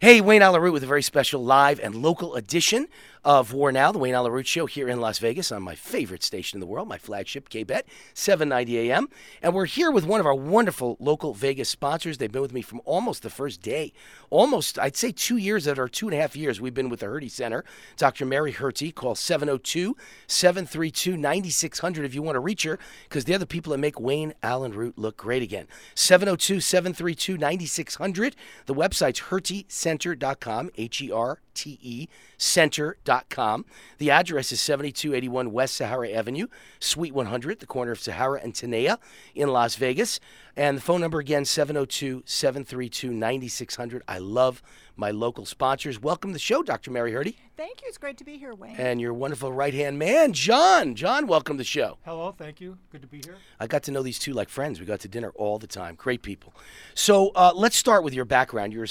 Hey, Wayne Allyn Root with a very special live and local edition of War Now, the Wayne Allyn Root Show here in Las Vegas on my favorite station in the world, my flagship, KBET, 790 AM. And we're here with one of our wonderful local Vegas sponsors. They've been with me from almost the first day. Almost, I'd say 2 years out of our 2.5 years, we've been with the Hertie Center. Dr. Mary Hertie. Call 702-732-9600 if you want to reach her, because they're the people that make Wayne Allyn Root look great again. 702-732-9600. The website's HertieCenter.com, HERTE Center.com. The address is 7281 West Sahara Avenue, Suite 100, the corner of Sahara and Tenaya in Las Vegas. And the phone number again, 702-732-9600. I love my local sponsors. Welcome to the show, Dr. Mary Hertie. Thank you. It's great to be here, Wayne. And your wonderful right-hand man, John. John, welcome to the show. Hello, thank you. Good to be here. I got to know these two like friends. We got to dinner all the time. Great people. So let's start with your background. You're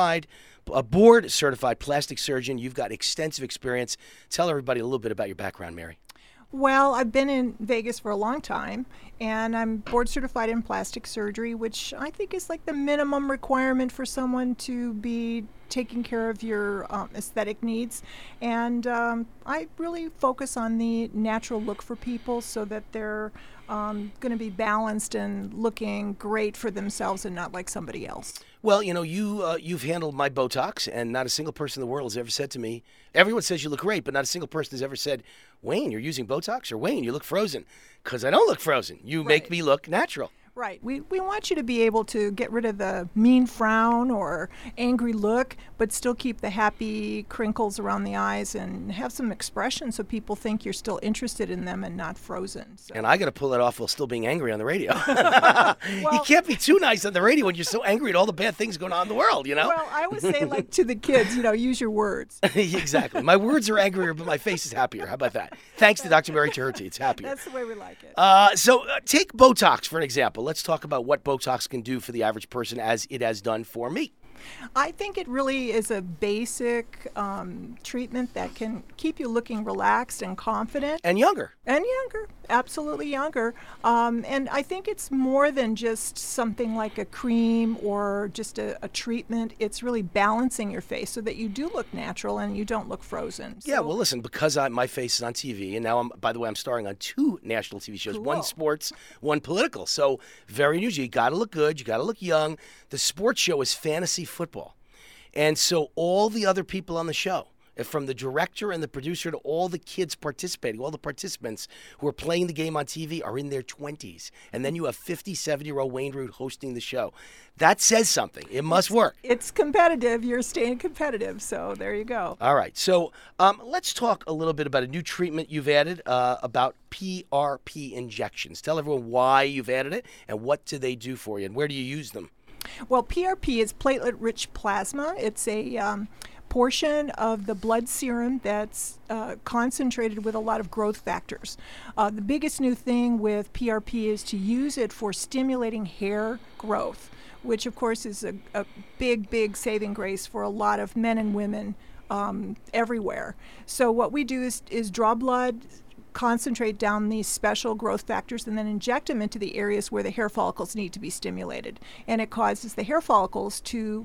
a board-certified plastic surgeon. You've got extensive experience. Tell everybody a little bit about your background, Mary. Well, I've been in Vegas for a long time, and I'm board certified in plastic surgery, which I think is like the minimum requirement for someone to be taking care of your aesthetic needs. And I really focus on the natural look for people so that they're going to be balanced and looking great for themselves and not like somebody else. Well, you know, you've handled my Botox, and not a single person in the world has ever said to me, everyone says you look great, but not a single person has ever said, Wayne, you're using Botox, or Wayne, you look frozen. Because I don't look frozen. You make me look natural. Right. We want you to be able to get rid of the mean frown or angry look, but still keep the happy crinkles around the eyes and have some expression so people think you're still interested in them and not frozen. So. And I got to pull that off while still being angry on the radio. Well, you can't be too nice on the radio when you're so angry at all the bad things going on in the world, you know? Well, I always say, like to the kids, use your words. Exactly. My words are angrier, but my face is happier. How about that? Thanks to Dr. Mary Hertie. It's happier. That's the way we like it. So take Botox, for an example. Let's talk about what Botox can do for the average person as it has done for me. I think it really is a basic treatment that can keep you looking relaxed and confident. And younger. Absolutely younger. And I think it's more than just something like a cream or just a treatment. It's really balancing your face so that you do look natural and you don't look frozen. Yeah, well, listen, because my face is on TV, and now, by the way, I'm starring on 2 national TV shows, Cool. one sports, one political. So very unusual. You got to look good. You got to look young. The sports show is fantasy football. And so all the other people on the show, from the director and the producer to all the kids participating, all the participants who are playing the game on TV are in their 20s. And then you have 57-year-old Wayne Root hosting the show. That says something. It must work. It's competitive. You're staying competitive. So there you go. All right. So let's talk a little bit about a new treatment you've added about PRP injections. Tell everyone why you've added it and what do they do for you and where do you use them? Well, PRP is platelet-rich plasma. It's a portion of the blood serum that's concentrated with a lot of growth factors. The biggest new thing with PRP is to use it for stimulating hair growth, which of course is a big saving grace for a lot of men and women everywhere. So what we do is draw blood, concentrate down these special growth factors, and then inject them into the areas where the hair follicles need to be stimulated. And it causes the hair follicles to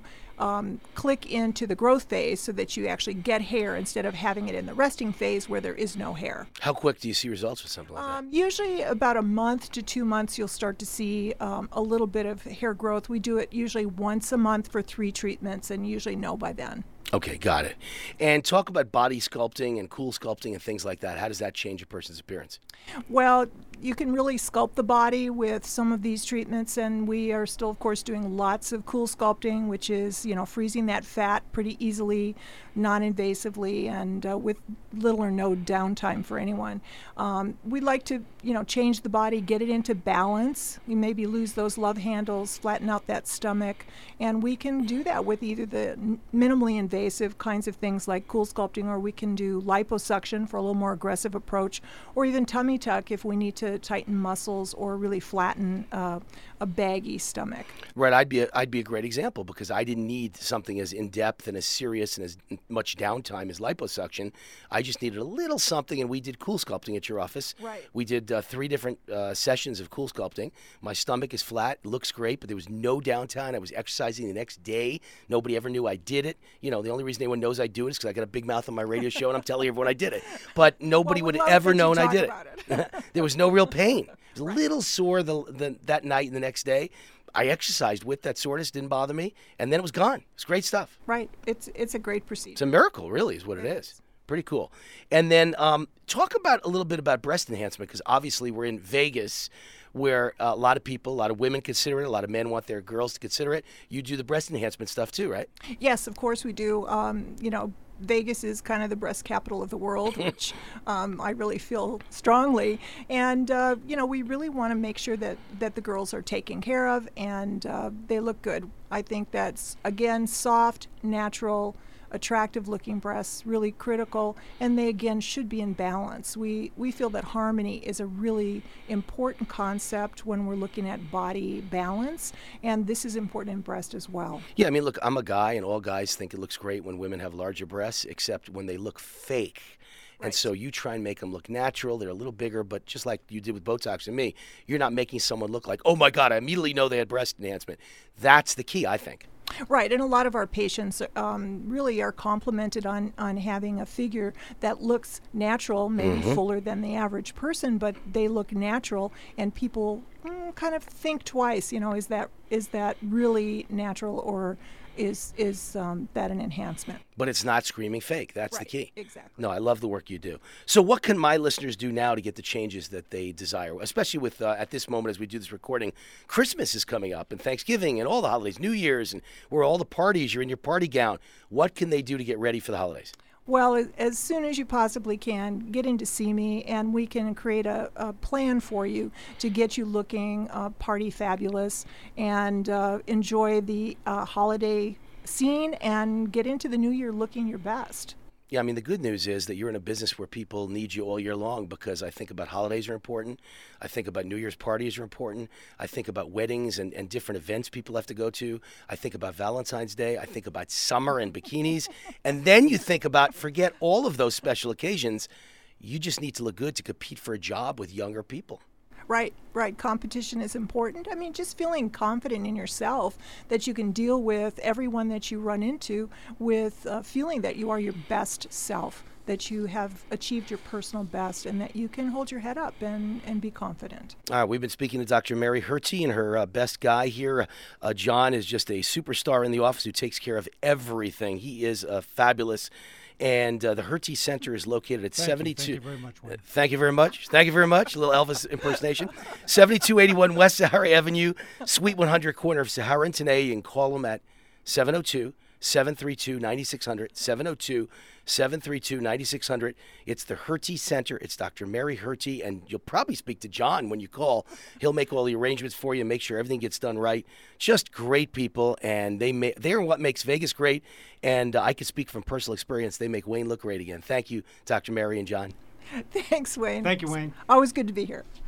click into the growth phase so that you actually get hair instead of having it in the resting phase where there is no hair. How quick do you see results with something like that? Usually about a month to 2 months you'll start to see a little bit of hair growth. We do it usually once a month for 3 treatments and usually know by then. Okay, got it. And talk about body sculpting and cool sculpting and things like that. How does that change a person's appearance? Well, you can really sculpt the body with some of these treatments, and we are still, of course, doing lots of cool sculpting, which is, freezing that fat pretty easily, non-invasively, and with little or no downtime for anyone. We'd like to, change the body, get it into balance. You maybe lose those love handles, flatten out that stomach, and we can do that with either the minimally invasive kinds of things like cool sculpting, or we can do liposuction for a little more aggressive approach, or even tummy tuck if we need to to tighten muscles or really flatten a baggy stomach. Right, I'd be a great example because I didn't need something as in depth and as serious and as much downtime as liposuction. I just needed a little something, and we did cool sculpting at your office. Right. We did 3 different sessions of cool sculpting. My stomach is flat, looks great, but there was no downtime. I was exercising the next day. Nobody ever knew I did it. You know, the only reason anyone knows I do it is because I got a big mouth on my radio show and I'm telling everyone I did it. But nobody would have ever known I did it. There was no real pain. It was a little sore that night and the next day. I exercised with that soreness, didn't bother me, and then it was gone. It's great stuff. Right. It's a great procedure. It's a miracle, really, is what it is. Pretty cool. And then talk about a little bit about breast enhancement, because obviously we're in Vegas where a lot of people, a lot of women consider it, a lot of men want their girls to consider it. You do the breast enhancement stuff too, right? Yes, of course we do. Vegas is kind of the breast capital of the world, which I really feel strongly. And, we really want to make sure that the girls are taken care of and they look good. I think that's, again, soft, natural, attractive looking breasts, really critical, and they again should be in balance. We feel that harmony is a really important concept when we're looking at body balance, and this is important in breast as well. Yeah, I mean, look, I'm a guy, and all guys think it looks great when women have larger breasts, except when they look fake. And so you try and make them look natural. They're a little bigger, but just like you did with Botox and me, you're not making someone look like, oh my God, I immediately know they had breast enhancement. That's the key, I think. Right, and a lot of our patients really are complimented on having a figure that looks natural, maybe fuller than the average person, but they look natural, and people kind of think twice. Is that really natural, or is that an enhancement? But it's not screaming fake. That's the key. Exactly. No, I love the work you do. So what can my listeners do now to get the changes that they desire, especially with, at this moment as we do this recording, Christmas is coming up and Thanksgiving and all the holidays, New Year's, and where all the parties, you're in your party gown. What can they do to get ready for the holidays? Well, as soon as you possibly can, get in to see me, and we can create a plan for you to get you looking party fabulous and enjoy the holiday scene and get into the new year looking your best. Yeah, I mean, the good news is that you're in a business where people need you all year long, because I think about holidays are important. I think about New Year's parties are important. I think about weddings and different events people have to go to. I think about Valentine's Day. I think about summer and bikinis. And then you think about, forget all of those special occasions. You just need to look good to compete for a job with younger people. Right. Competition is important. I mean, just feeling confident in yourself that you can deal with everyone that you run into with feeling that you are your best self, that you have achieved your personal best, and that you can hold your head up and be confident. All right, we've been speaking to Dr. Mary Hertie and her best guy here. John is just a superstar in the office who takes care of everything. He is fabulous. And the Hertie Center is located at 72. Thank you very much, Wayne. Thank you very much. Thank you very much. A little Elvis impersonation. 7281 West Sahara Avenue, Suite 100, corner of Sahara and Tenay. You can call them at 702-732-9600, 702-732-9600. It's the Hertie Center. It's Dr. Mary Hertie, and you'll probably speak to John when you call. He'll make all the arrangements for you and make sure everything gets done right. Just great people, and they're what makes Vegas great, and I can speak from personal experience. They make Wayne look great again. Thank you, Dr. Mary and John. Thanks, Wayne. Thank you, Wayne. Always good to be here.